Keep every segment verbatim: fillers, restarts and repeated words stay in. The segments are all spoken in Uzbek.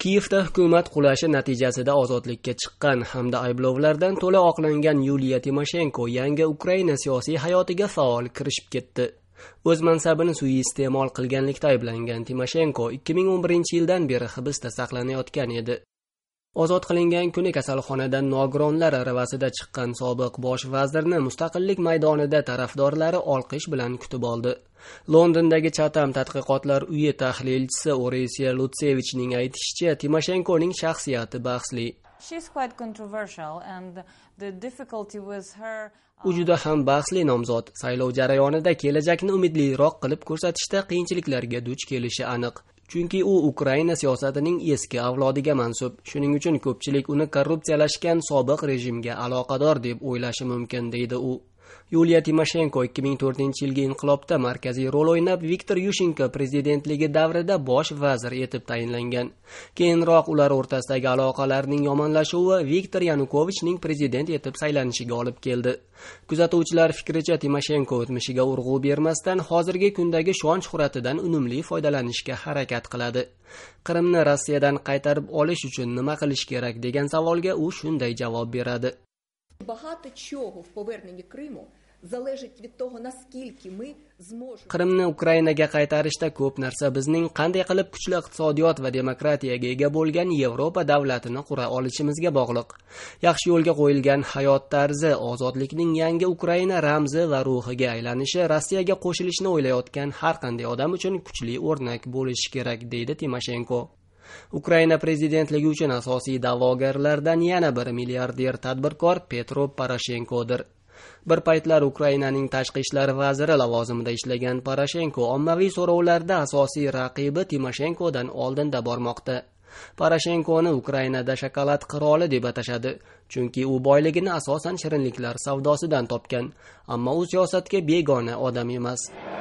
Kiyevda hukumat qulashi natijasida ozodlikka chiqqan hamda ayblovlardan to'la oqlangan Yuliya Timoshenko yangi Ukraina siyosiy hayotiga faol kirishib ketdi. O'z mansabini suiiste'mol qilganlikda ayblangan Timoshenko ikki ming o'n birinchi yildan beri hibsda saqlanayotgan edi. Ozod qilingan kuni kasalxonadan nogironlar aravasida chiqqan sobiq bosh vazirni Mustaqillik maydonida tarafdorlari olqish bilan kutib oldi. Londondagi Chatham tadqiqotlar uyi tahlilchisi Oresiya Lutsevichning aytishicha, Timoshenkoning shaxsiyati bahsli. She's quite controversial and the difficulty with her U juda ham bahsli nomzod. Saylov jarayonida kelajakni umidliroq qilib ko'rsatishda qiyinchiliklarga duch kelishi aniq. Chunki u Ukraina siyosatining eski avlodiga mansub. Shuning uchun ko'pchilik uni korrupsiyalashgan sobiq rejimga aloqador deb o'ylashi mumkin, deydi u. Yuliya Timoshenko ikki ming to'rtinchi yilgi inqilobda markaziy rol o'ynab, Viktor Yushchenko prezidentligi davrida bosh vazir etib tayinlangan. Keyinroq ular o'rtasidagi aloqalarning yomonlashuvi Viktor Yanukovichning prezident etib saylanishiga olib keldi. Kuzatuvchilar fikricha, Timoshenko o'tmishiga urg'u bermasdan hozirgi kundagi shon-shuhratidan unumli foydalanishga harakat qiladi. Qrimni Rossiyadan qaytarib olish uchun nima qilish kerak degan savolga u shunday javob beradi. Багато чого в поверненні Криму залежить від того, наскільки ми зможемо. Qrimni Ukrainaga qaytarishda ko'p narsa bizning qanday qilib kuchli iqtisodiyot va demokratiyaga ega bo'lgan Yevropa davlatini qura olishimizga bog'liq. Yaxshi yo'lga qo'yilgan hayot tarzi, ozodlikning yangi Ukraina ramzi va ruhiga aylanishi Rossiyaga qo'shilishni o'ylayotgan har qanday odam uchun kuchli o'rnak bo'lishi kerak, deydi Timoshenko. Ukraina prezidentligi uchun asosiy da'vogarlardan yana bir milliarder tadbirkor Petro Poroshenkodir. Bir paytlar Ukrainaning tashqi ishlar vaziri lavozimida ishlagan Poroshenko ommaviy so'rovlarda asosiy raqibi Timoshenkodan oldinda bormoqda. Poroshenkoni Ukrainada shokolad qiroli deb atashadi, chunki u boyligini asosan shirinliklar savdosidan topgan, ammo u siyosatga begona odam emas.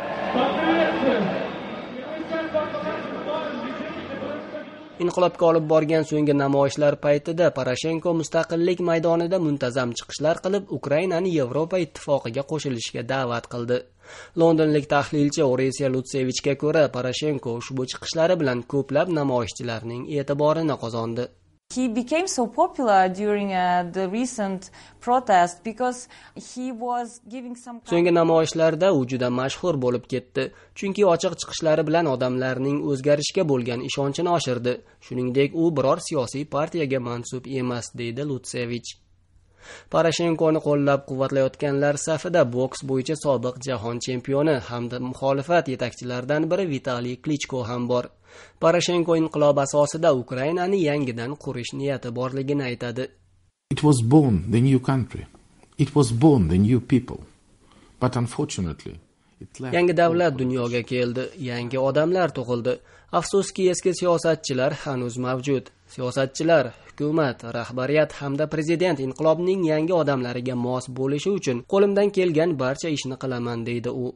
Inqilobga olib borgan so'nggi namoyishlar paytida Poroshenko Mustaqillik maydonida muntazam chiqishlar qilib, Ukrainani Yevropa ittifoqiga qo'shilishga da'vat qildi. Londonlik tahlilchi Oresiya Lutsevichga ko'ra, Poroshenko ushbu chiqishlari bilan ko'plab namoyishchilarning e'tiborini qozondi. He became so popular during uh, the recent protest because he was giving some So'nggi namoyishlarda u juda mashhur bo'lib ketdi, chunki ochiq chiqishlari bilan odamlarning o'zgarishga bo'lgan ishonchini oshirdi. Shuningdek, u biror siyosiy partiyaga mansub emas, deydi Lutsevich. Poroshenkoni qo'llab-quvvatlayotganlar safida boks bo'yicha sobiq jahon chempioni hamda muxolifat yetakchilaridan biri Vitaliy Klichko ham bor. Poroshenko inqilob asosida Ukrainani yangidan qurish niyati borligini aytadi. It was born the new country. It was born the new people. But unfortunately, yangi davlat dunyoga keldi, yangi odamlar tug'ildi. Afsuski, eski siyosatchilar hanuz mavjud. Siyosatchilar, hukumat, rahbariyat hamda prezident inqilobning yangi odamlariga mos bo'lishi uchun qo'limdan kelgan barcha ishni qilaman, deydi u.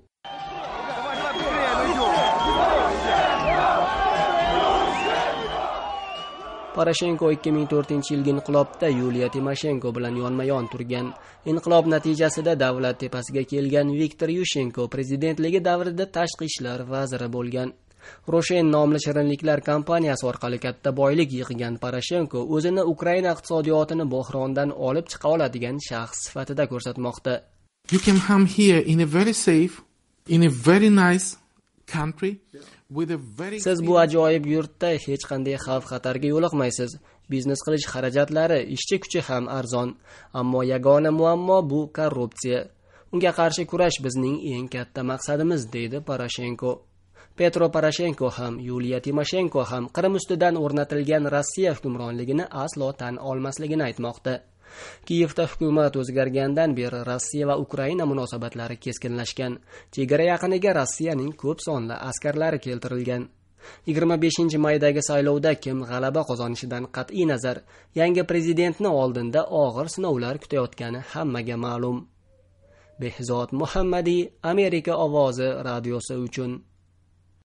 Poroshenko ikki ming to'rtinchi yilgi inqilobda Yuliya Timoshenko bilan yonma-yon turgan. Inqilob natijasida davlat tepasiga kelgan Viktor Yushchenko prezidentligi davrida tashqi ishlar vaziri bo'lgan. Roshen nomli shirinliklar kompaniyasi orqali katta boylik yig'gan Poroshenko o'zini Ukraina iqtisodiyotini bo'hrondan olib chiqa oladigan shaxs sifatida ko'rsatmoqda. You can come here in a very safe, in a very nice country. Siz bu ajoyib yurtda hech qanday xavf-xatarga yo'liqmaysiz. Biznes qilish xarajatlari, ishchi kuchi ham arzon. Ammo yagona muammo bu korrupsiya. Unga qarshi kurash bizning eng katta maqsadimiz, deydi Poroshenko. Petro Poroshenko ham, Yuliya Timoshenko ham Qrim ustidan o'rnatilgan Rossiya hukmronligini aslo tan olmasligini aytmoqda. Kiyevda hukumat o'zgargandan beri Rossiya va Ukraina munosabatlari keskinlashgan. Chegara yaqiniga Rossiyaning ko'p sonli askarlari keltirilgan. yigirma beshinchi maydagi saylovda kim g'alaba qozonishidan qat'iy nazar, yangi prezidentni oldinda og'ir sinovlar kutayotgani hammaga ma'lum. Behzod Muhammadi, Amerika ovozi radiosi uchun